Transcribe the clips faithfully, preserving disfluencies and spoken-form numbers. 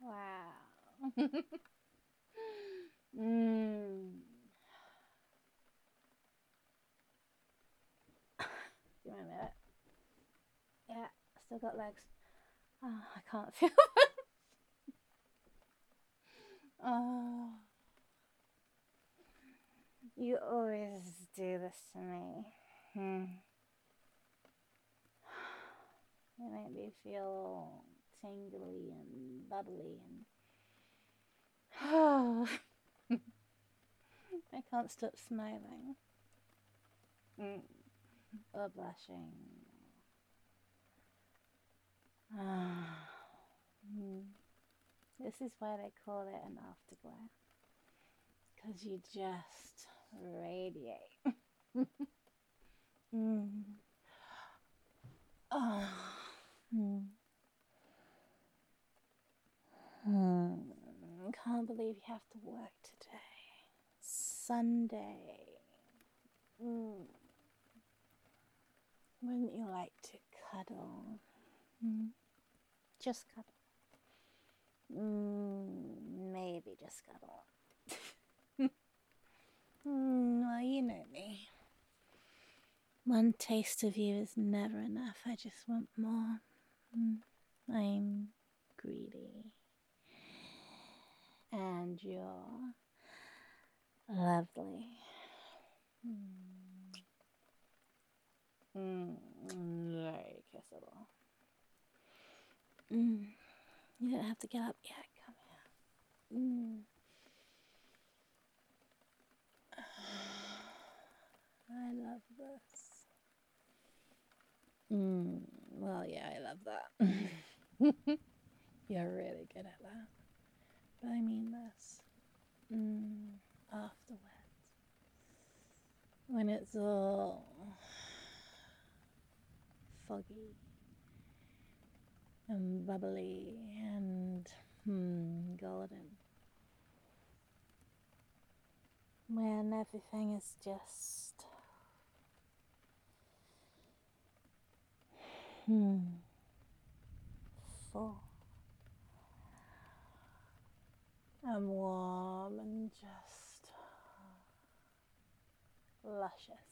Wow. mm. Give me a minute. Yeah, still got legs. Oh, I can't feel them. Oh, you always do this to me. Hmm. You make me feel tingly and bubbly and oh, I can't stop smiling mm. or blushing. Ah. Mm. This is why they call it an afterglow, because you just radiate. mm. Oh. Mm. Hmm. Can't believe you have to work today. Sunday. Mm. Wouldn't you like to cuddle? Mm. Just cuddle. Mm. Maybe just cuddle. mm. Well, you know me. One taste of you is never enough. I just want more. Mm. I'm greedy. And you're lovely. Mm. Mm. Very kissable. Mm. You don't have to get up yet. Come here. Mm. I love this. Mm. Well, yeah, I love that. You're really good at that. But I mean this. Mm. Afterwards. When it's all foggy and bubbly and hmm, golden. When everything is just hmm, full and warm and just luscious.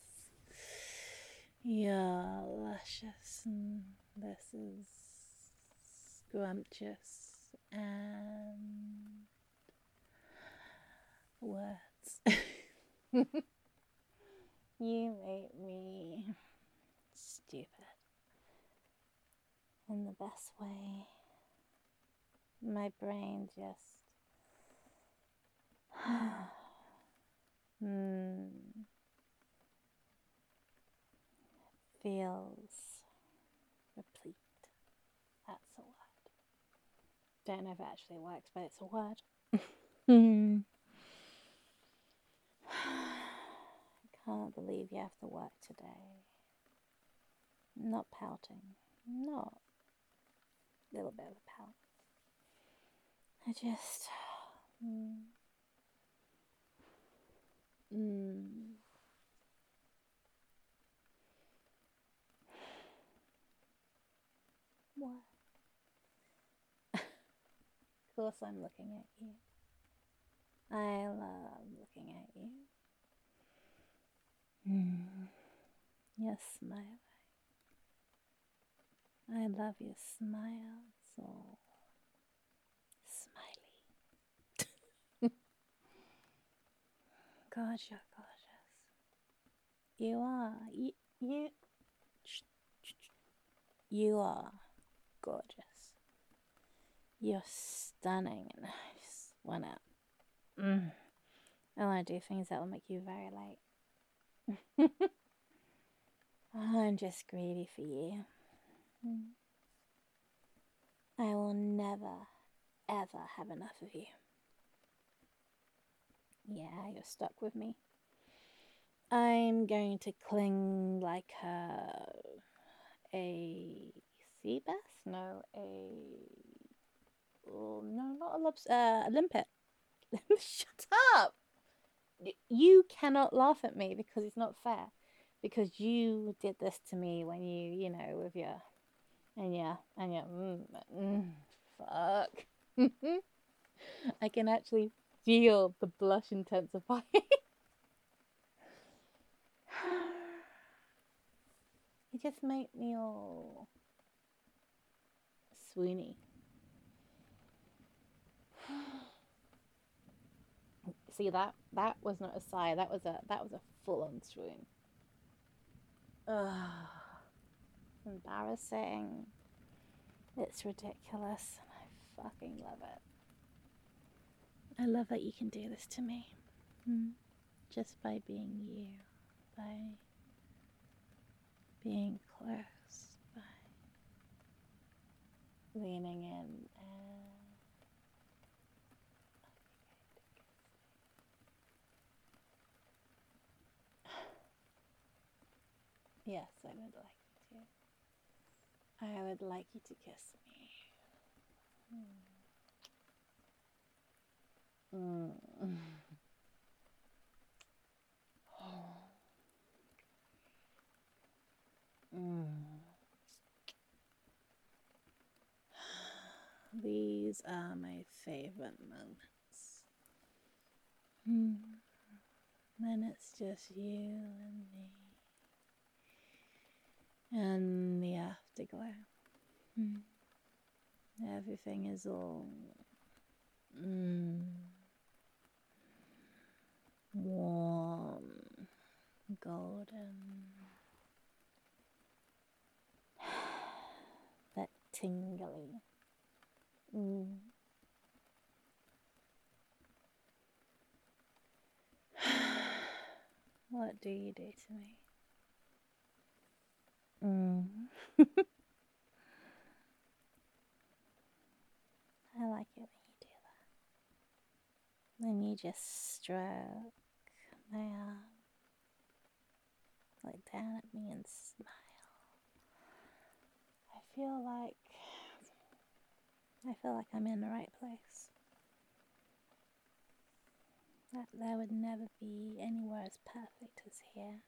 Yeah, luscious, and this is scrumptious and words. You make me stupid in the best way. My brain just hmm, feels replete. That's a word. Don't know if it actually works, but it's a word. Hmm. I can't believe you have to work today. Not pouting. Not a little bit of a pout. I just mm, mm, what? Of course I'm looking at you. I love looking at you. Mm. Your smile. I love your smile. It's all smiley. God, you're gorgeous. You are. You, you, you are gorgeous. You're stunning, and I just wanna. Mm, I wanna do things that will make you very late. I'm just greedy for you. Mm. I will never, ever have enough of you. Yeah, you're stuck with me. I'm going to cling like a, a sea bass? No, a... Oh, no, not a lobster. Uh, a limpet. Shut up! You cannot laugh at me because it's not fair. Because you did this to me when you, you know, with your... And yeah, and yeah, mm, mm, fuck. I can actually feel the blush intensifying. It just made me all swoony. See that? That was not a sigh. That was a that was a full-on swoon. Ugh. Embarrassing. It's ridiculous, and I fucking love it. I love that you can do this to me. Hmm? Just by being you, by being close, by leaning in and yes, I would like you to. I would like you to kiss me. Mm. Mm. Mm. These are my favorite moments. Mm. When it's just you and me and the afterglow. Mm. Everything is all mm, warm, golden, that tingly. Mm. What do you do to me? Mm. I like it when you do that. When you just stroke my arm, look down at me and smile. I feel like I feel like I'm in the right place. That there would never be anywhere as perfect as here.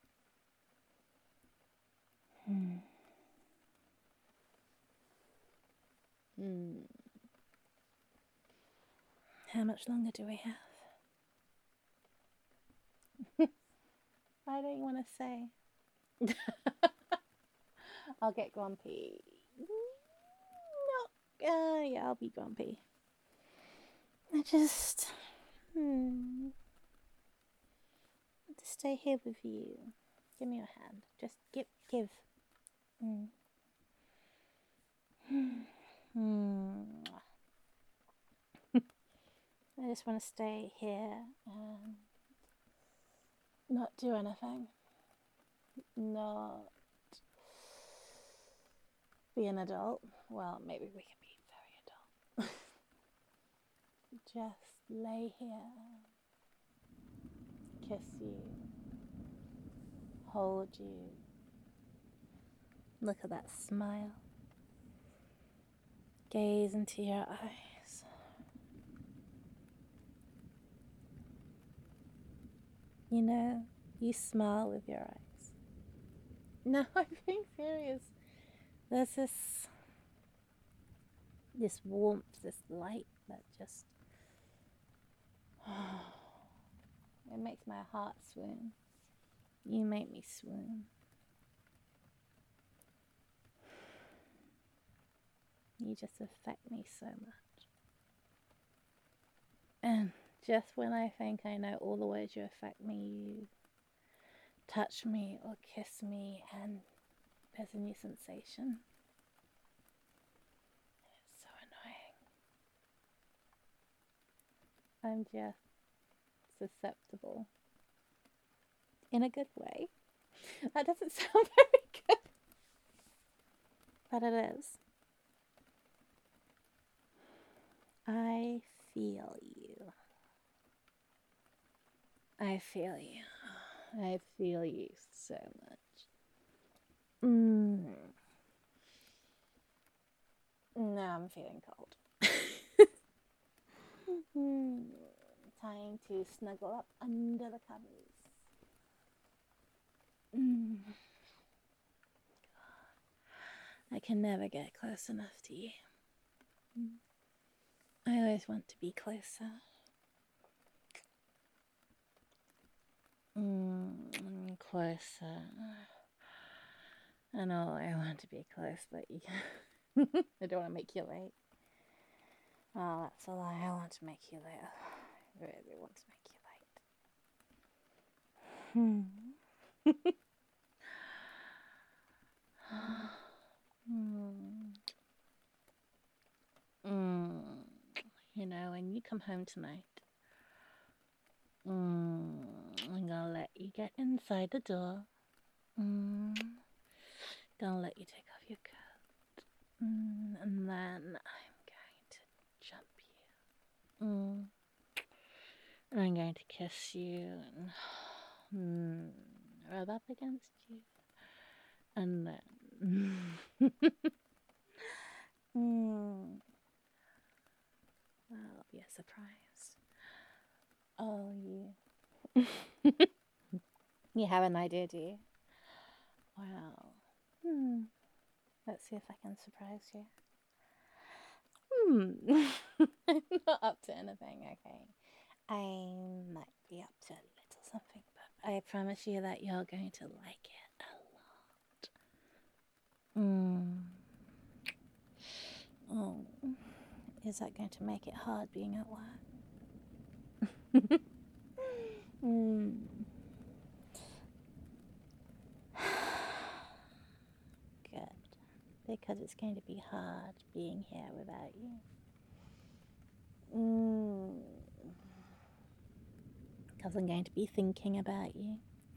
Hmm. Hmm. How much longer do we have? Why don't you want to say? I'll get grumpy. No, uh, yeah, I'll be grumpy. I just, hmm, want to stay here with you. Give me your hand. Just give, give. Mm. Hmm. I just want to stay here and not do anything. Not be an adult. Well, maybe we can be very adult. Just lay here, kiss you, hold you. Look at that smile. Gaze into your eyes. You know, you smile with your eyes. No, I'm being serious. There's this this warmth, this light that just it makes my heart swoon. You make me swoon. You just affect me so much. And just when I think I know all the ways you affect me, you touch me or kiss me and there's a new sensation. It's so annoying. I'm just susceptible. In a good way. That doesn't sound very good. But it is. I feel you. I feel you. I feel you so much. Mm. Now I'm feeling cold. mm. Time to snuggle up under the covers. Mm. I can never get close enough to you. Mm. I always want to be closer. Mm, closer. I know I want to be close, but you I don't want to make you late. Oh, that's a lie. I want to make you late. I really want to make you late. Hmm. mm. You know, when you come home tonight, mm, I'm gonna let you get inside the door. Mm. Gonna let you take off your coat. Mm. And then I'm going to jump you. Mm. And I'm going to kiss you and mm, rub up against you. And then mm, that'll be a surprise. Oh, you. You have an idea, do you? Wow. Hmm. Let's see if I can surprise you. Hmm. I'm not up to anything, okay? I might be up to a little something, but I promise you that you're going to like it a lot. Hmm. Oh. Is that going to make it hard being at work? Hmm. Good. Because it's going to be hard being here without you. Mm. Because I'm going to be thinking about you.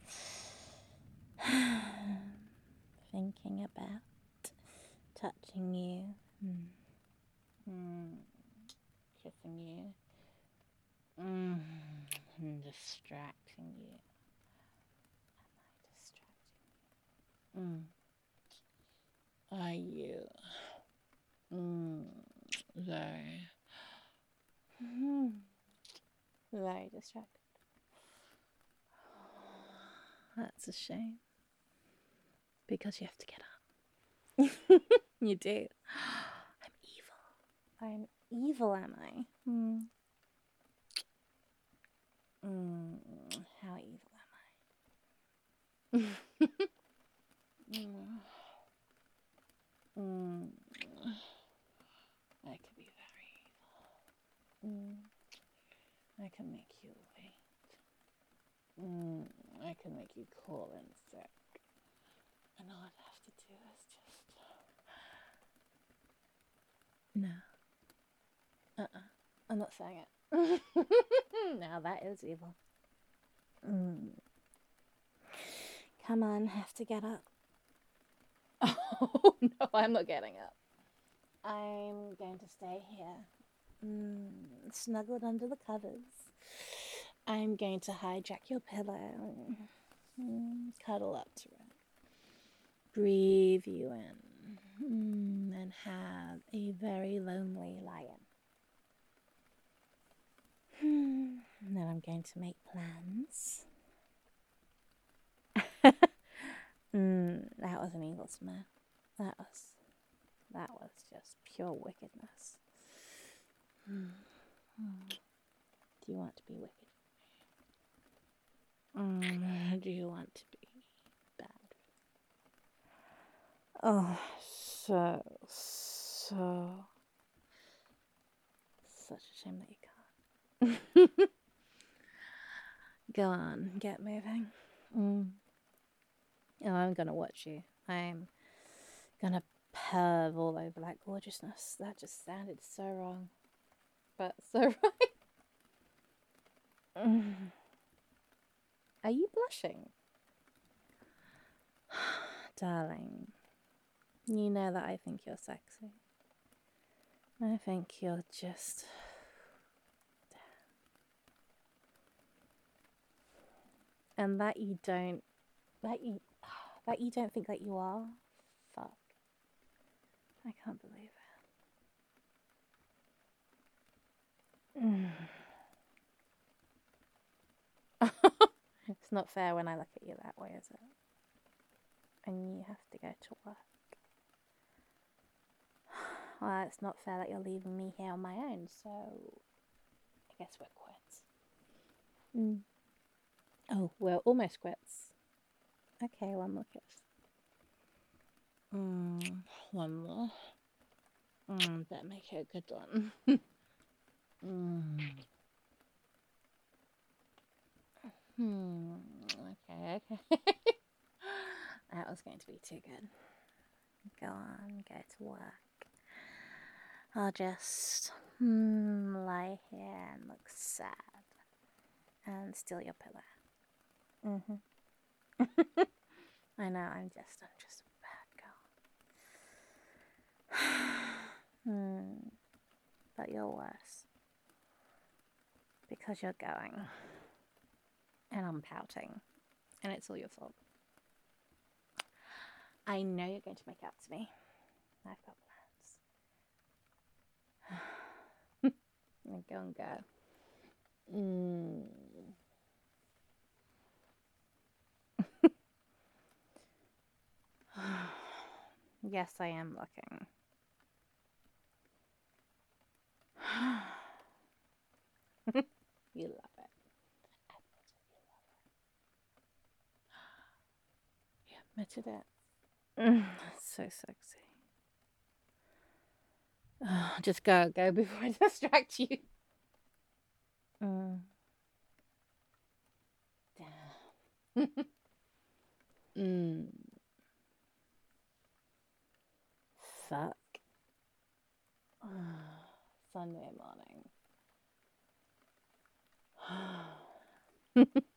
Thinking about touching you. Mm. Mm. Kissing you. Mm. And distracting you. Am I distracting you? Mm. Are you? Mm. Very. Mm. Very distracted. That's a shame. Because you have to get up. You do. I'm evil. I'm evil, am I? Hmm. Mm. How evil am I? mm. Mm. I could be very evil. Mm. I can make you wait. Mm. I can make you cold and sick. And all I'd have to do is just... No. Uh-uh. I'm not saying it. Now that is evil. Mm. Come on, have to get up. Oh, no, I'm not getting up. I'm going to stay here. Mm, snuggled under the covers. I'm going to hijack your pillow. Mm, cuddle up to it. Breathe you in. Mm, and have a very lonely lie-in. Hmm. Then I'm going to make plans. mm, that was an evil smell. That was, that was just pure wickedness. Mm. Mm. Do you want to be wicked? Mm. Do you want to be bad? Oh, so, so, such a shame that you can't. Go on, get moving. Mm. Oh, I'm gonna watch you. I'm gonna perv all over that gorgeousness. That just sounded so wrong, but so right. Mm. Are you blushing? Darling, you know that I think you're sexy. I think you're just... And that you don't... That you... That you don't think that you are? Fuck. I can't believe it. Mm. It's not fair when I look at you that way, is it? And you have to go to work. well, it's not fair that you're leaving me here on my own, so I guess we're quits. Mm. Oh, we're almost quits. Okay, one more kiss. Mm, one more. Mm, better make it a good one. mm. Hmm. Okay, okay. That was going to be too good. Go on, go to work. I'll just hmm, lie here and look sad and steal your pillow. Mm-hmm. I know, I'm just, I'm just a bad girl. hmm. But you're worse. Because you're going. And I'm pouting. And it's all your fault. I know you're going to make out to me. I've got plans. Go and go. Mm. Yes, I am looking. You love it. You admitted it. Mm, so sexy. Oh, just go, go before I distract you. Mm. Damn. mm. Fuck. Sunday morning.